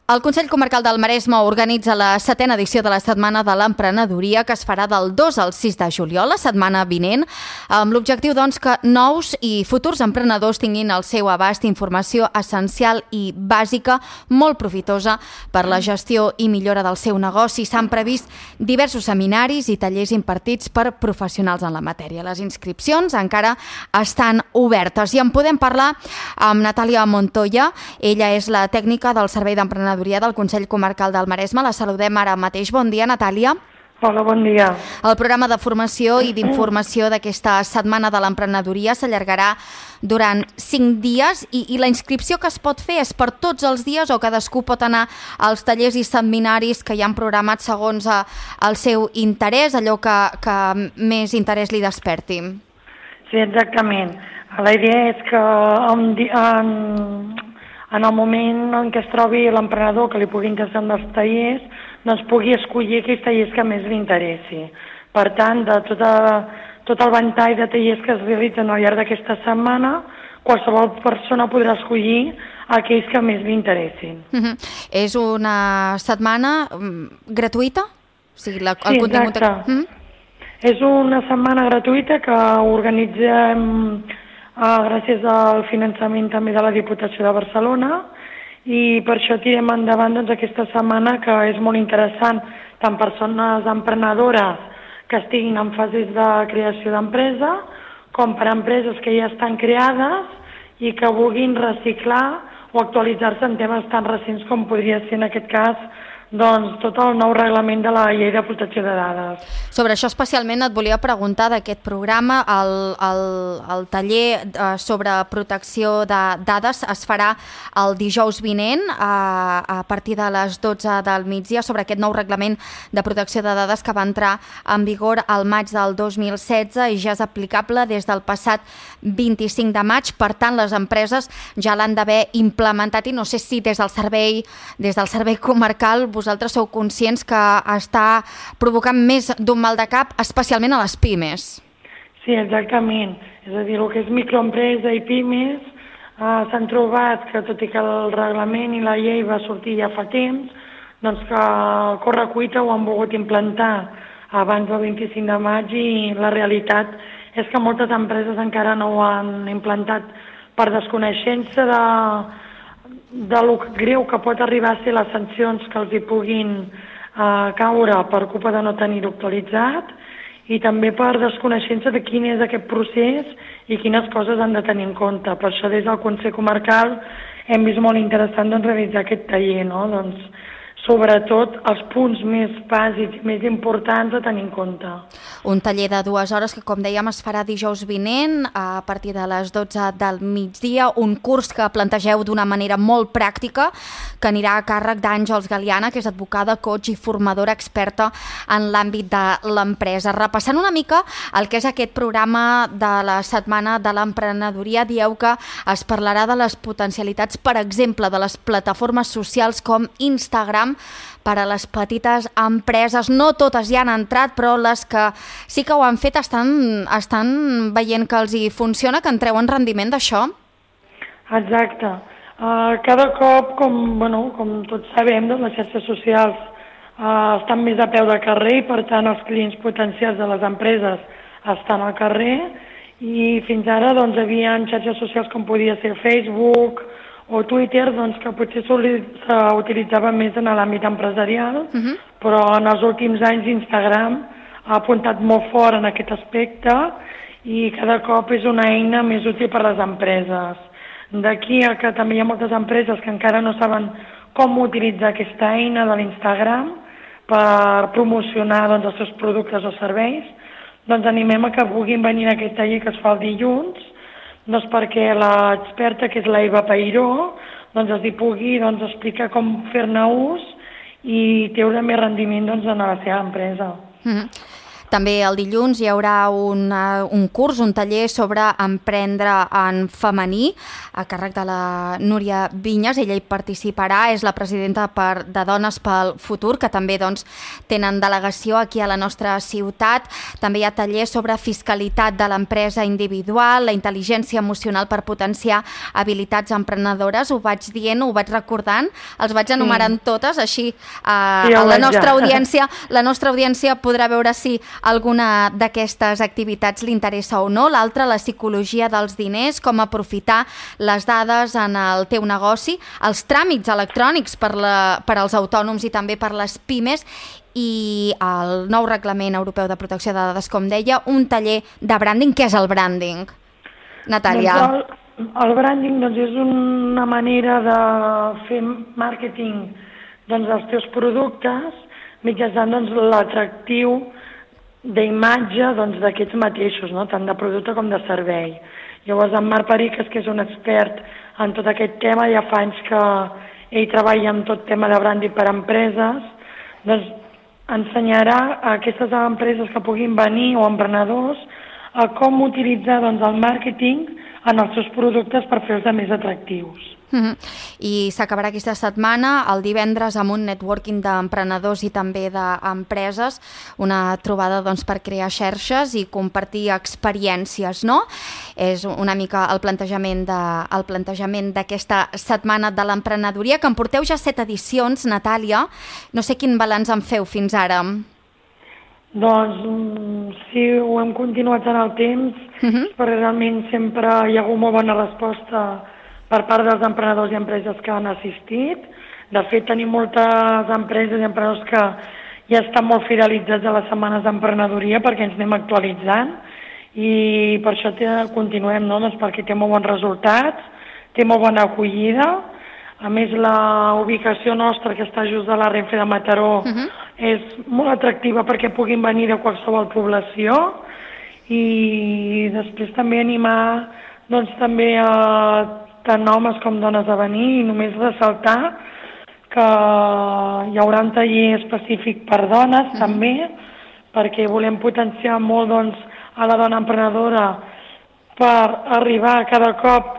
El Consell Comarcal del Maresme organitza la 7a edició de la Setmana de l'Emprenedoria, que es farà del 2 al 6 de juliol, la setmana vinent, amb l'objectiu que nous i futurs emprenedors tinguin al seu abast informació essencial i bàsica, molt profitosa per la gestió i millora del seu negoci. S'han previst diversos seminaris i tallers impartits per professionals en la matèria. Les inscripcions encara estan obertes i en podem parlar amb Natàlia Montoya. Ella és la tècnica del Servei d'Emprenedoria del Consell Comarcal del Maresme. La saludem ara mateix. Bon dia, Natàlia. Hola, bon dia. El programa de formació i d'informació d'aquesta Setmana de l'Emprenedoria s'allargarà durant 5 dies i la inscripció que es pot fer és per tots els dies o cadascú pot anar als tallers i seminaris que hi han programats segons el seu interès, allò que més interès li desperti? Sí, exactament. La idea és que en el moment en què es trobi l'emprenedor que li pugui interessar en els tallers, doncs pugui escollir aquells tallers que més li interessi. Per tant, de tot el ventall de tallers que es realitzen al llarg d'aquesta setmana, qualsevol persona podrà escollir aquells que més li interessin. És una setmana gratuïta? Sí, exacte. És una setmana gratuïta que organitzem gràcies al finançament també de la Diputació de Barcelona i per això tirem endavant aquesta setmana, que és molt interessant tant per persones emprenedores que estiguin en fases de creació d'empresa com per empreses que ja estan creades i que vulguin reciclar o actualitzar-se en temes tan recents com podria ser en aquest cas tot el nou reglament de la Llei de Protecció de Dades. Sobre això especialment et volia preguntar d'aquest programa. El taller sobre protecció de dades es farà el dijous vinent a partir de les 12 del migdia sobre aquest nou reglament de protecció de dades que va entrar en vigor al maig del 2016 i ja és aplicable des del passat 25 de maig. Per tant, les empreses ja l'han d'haver implementat i no sé si des del servei comarcal vosaltres sou conscients que està provocant més d'un mal de cap, especialment a les pimes. Sí, exactament. És a dir, el que és microempresa i pimes s'han trobat que, tot i que el reglament i la llei va sortir ja fa temps, doncs que a corre-cuita ho han volgut implantar abans del 25 de maig i la realitat és que moltes empreses encara no ho han implantat per desconeixença de lo greu que pot arribar a ser les sancions que els hi puguin caure per culpa de no tenir-ho actualitzat i també per desconeixença de quin és aquest procés i quines coses han de tenir en compte. Per això des del Consell Comarcal hem vist molt interessant realitzar aquest taller, sobretot els punts més bàsics, més importants a tenir en compte. Un taller de 2 hores que, com dèiem, es farà dijous vinent a partir de les 12 del migdia, un curs que plantegeu d'una manera molt pràctica, que anirà a càrrec d'Àngels Galiana, que és advocada, coach i formadora experta en l'àmbit de l'empresa. Repassant una mica el que és aquest programa de la Setmana de l'Emprenedoria, dieu que es parlarà de les potencialitats, per exemple, de les plataformes socials com Instagram, per a les petites empreses. No totes hi han entrat, però les que sí que ho han fet estan veient que els hi funciona, que en treuen rendiment d'això? Exacte. Cada cop, com tots sabem, les xarxes socials estan més a peu de carrer i, per tant, els clients potencials de les empreses estan al carrer i fins ara hi havia xarxes socials com podia ser Facebook o Twitter, que potser s'utilitzava més en l'àmbit empresarial, però en els últims anys Instagram ha apuntat molt fort en aquest aspecte i cada cop és una eina més útil per a les empreses. D'aquí a que també hi ha moltes empreses que encara no saben com utilitzar aquesta eina de l'Instagram per promocionar els seus productes o serveis, animem a que puguin venir a aquest taller que es fa el dilluns, perquè l'experta, que és la Eva Peiró, els hi pugui explicar com fer-ne ús i treure més rendiment en la seva empresa. També el dilluns hi haurà un curs, un taller sobre emprendre en femení, a càrrec de la Núria Vinyes. Ella hi participarà, és la presidenta de Dones pel Futur, que també doncs, tenen delegació aquí a la nostra ciutat. També hi ha tallers sobre fiscalitat de l'empresa individual, la intel·ligència emocional per potenciar habilitats emprenedores. Ho vaig dient, ho vaig recordant, els vaig enumerant totes, així la nostra audiència podrà veure si alguna d'aquestes activitats li interessa o no. L'altra, la psicologia dels diners, com aprofitar les dades en el teu negoci, els tràmits electrònics per als autònoms i també per les pimes, i el nou reglament europeu de protecció de dades, com deia, un taller de branding. Què és el branding, Natàlia? Doncs el branding és una manera de fer màrqueting dels teus productes mitjançant l'atractiu d'imatge d'aquests mateixos, tant de producte com de servei. Llavors, en Marc Periques, que és un expert en tot aquest tema, ja fa anys que ell treballa en tot tema de branding per a empreses, doncs ensenyarà a aquestes empreses que puguin venir o emprenedors a com utilitzar el màrqueting en els seus productes per fer-los més atractius. I s'acabarà aquesta setmana, el divendres, amb un networking d'emprenedors i també d'empreses, una trobada per crear xarxes i compartir experiències, no? És una mica el plantejament d'aquesta setmana de l'emprenedoria, que en porteu ja 7 edicions, Natàlia. No sé quin balanç en feu fins ara. Doncs sí, ho hem continuat en el temps, perquè realment sempre hi ha hagut molt bona resposta per part dels emprenedors i empreses que han assistit. De fet, tenim moltes empreses i emprenedors que ja estan molt fidelitzats a les setmanes d'emprenedoria perquè ens anem actualitzant i per això continuem, perquè té molt bons resultats, té molt bona acollida. A més, la ubicació nostra, que està just a la Renfe de Mataró, és molt atractiva perquè puguin venir de qualsevol població, i després també animar també a tant homes com dones a venir, i només ressaltar que hi haurà un taller específic per dones també, perquè volem potenciar molt a la dona emprenedora per arribar cada cop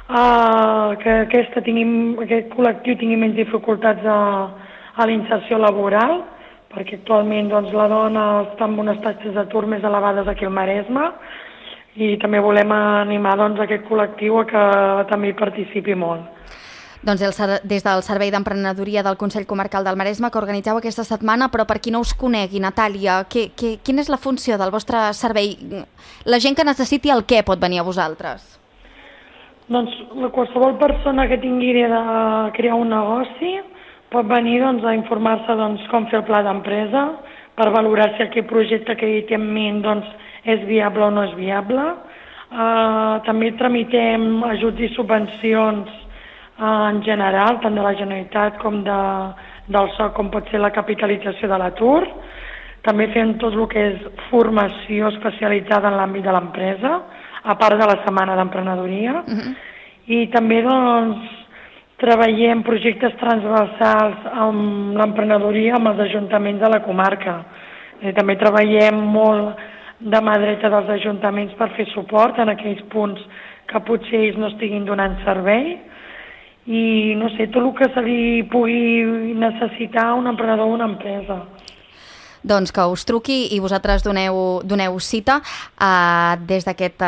que aquest col·lectiu tingui menys dificultats a la inserció laboral, perquè actualment la dona està en unes taxes d'atur més elevades aquí al Maresme, i també volem animar aquest col·lectiu a que també hi participi molt. Doncs des del Servei d'Emprenedoria del Consell Comarcal del Maresme, que organitzeu aquesta setmana, però per qui no us conegui, Natàlia, quina és la funció del vostre servei? La gent que necessiti el què pot venir a vosaltres? Doncs qualsevol persona que tingui idea de crear un negoci pot venir a informar-se com fer el pla d'empresa, per valorar si aquest projecte que ell té en ment és viable o no és viable. També tramitem ajuts i subvencions en general, tant de la Generalitat com del SOC, com pot ser la capitalització de l'atur. També fem tot el que és formació especialitzada en l'àmbit de l'empresa, a part de la setmana d'emprenedoria. I també treballem projectes transversals amb l'emprenedoria amb els ajuntaments de la comarca. També treballem molt de mà dreta dels ajuntaments per fer suport en aquells punts que potser ells no estiguin donant servei. I no sé, tot el que se li pugui necessitar un emprenedor o una empresa. Doncs que us truqui i vosaltres doneu cita des d'aquest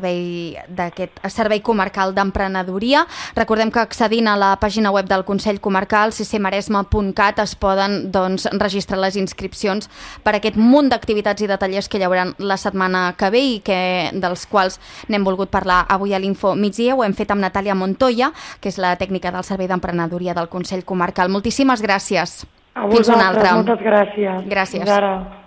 servei comarcal d'emprenedoria. Recordem que accedint a la pàgina web del Consell Comarcal, ccmaresme.cat, es poden registrar les inscripcions per aquest munt d'activitats i de tallers que hi haurà la setmana que ve i dels quals n'hem volgut parlar avui a l'Info Migdia. Ho hem fet amb Natàlia Montoya, que és la tècnica del Servei d'Emprenedoria del Consell Comarcal. Moltíssimes gràcies. A vosaltres, moltes gràcies. Gràcies. Fins ara.